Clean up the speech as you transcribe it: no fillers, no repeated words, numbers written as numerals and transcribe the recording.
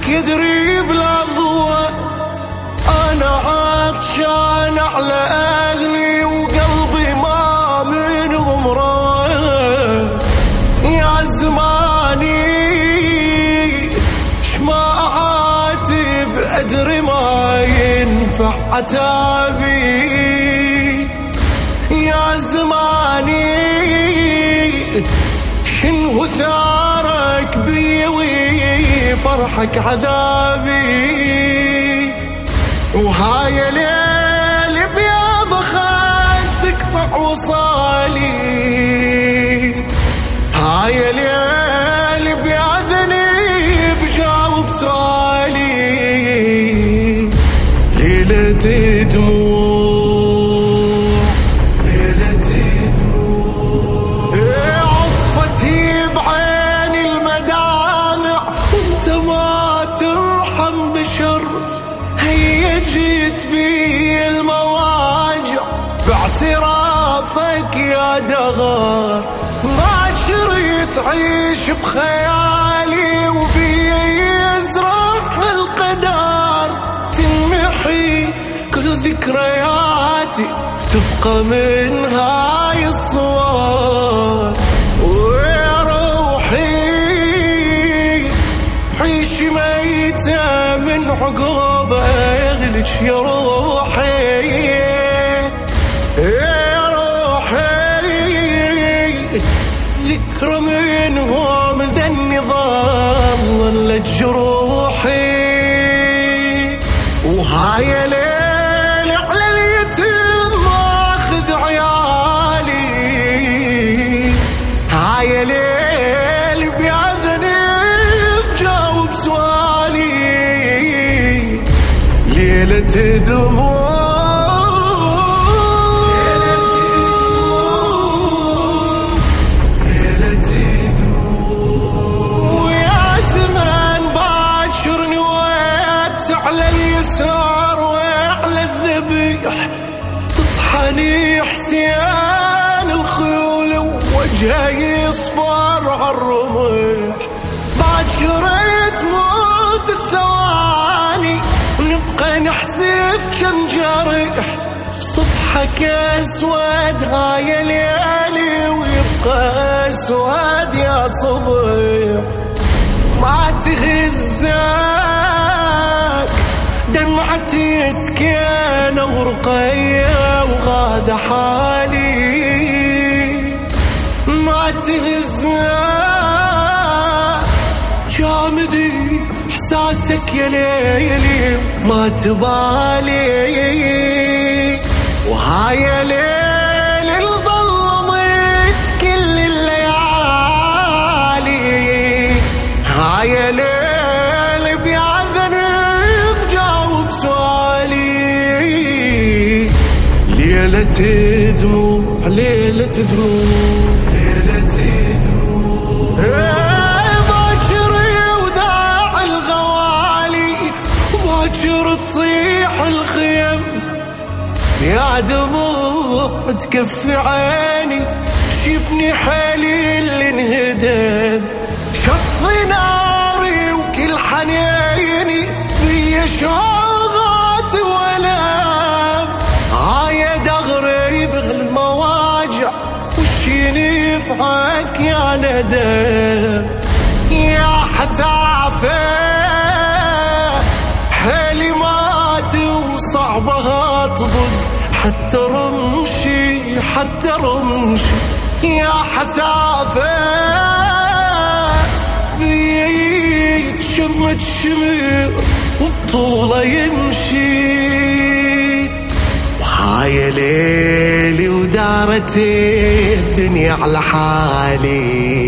لك يدري بلا ضوء، أنا عطشان على أهلي وقلبي ما من غمره. يا زماني شما أعاتب أدري ما ينفع عتابي. يا زماني شنو ثارك بي وفرحك عذابي. وهاي ليل بيا بخات تقطع وصالي، هاي ليل بيا ذنب جاوب سؤالي. ليلة دموع ليلة دموع عصفتي بعين المدامع، وانت ما ترحم بشر. هيا جيت بي المواجع باعترافك يا دغر. ما شريت عيش بخيالي وبي يزرع القدر. تنمحي كل ذكرياتي تبقى من هاي الصور. ويا روحي عيشي ميتة من عقوبة يغلج يا روحي. يا روحي ذكرى منهم ذا النظام ظلت جروحي. وهاي ليل على اليتيم ماخذ عيالي، هاي ليل بيعذني بجاوب سؤالي. ليلة دموع وعلى الذبيح تطحني حسيان الخيول ووجهه يصفر عالرمح. بعد شريت موت الثواني ونبقى نحسب كم جرح. صبحك اسود هاي ليالي ويبقى اسود يا صبح. ما تهزك دمعتي سكينة ورقية وغاد حالي. ما تهزك جامدي احساسك يا ليلي ما تبالي. وهاي ليل ظلمت كل الليالي، هاي ليل بيعذني بجاوب سؤالي. ليلة دموع ليلة دموع ليلة دموع باكري وداع الغوالي وباكر تطيح الخيم. يا دموع تكفي عيني شبني حالي اللي انهدم. شطفي ناري وكل حنيني بي شوغات ولام. هاي دغري بغل المواجع وشيني يفعك يا ندم. يا حسافة حالي مات وصعبها تضد حتى رمشي حتى رمشي. يا حسافة شمت شمير والطولة يمشي. وهاي ليلي ودارت الدنيا على حالي.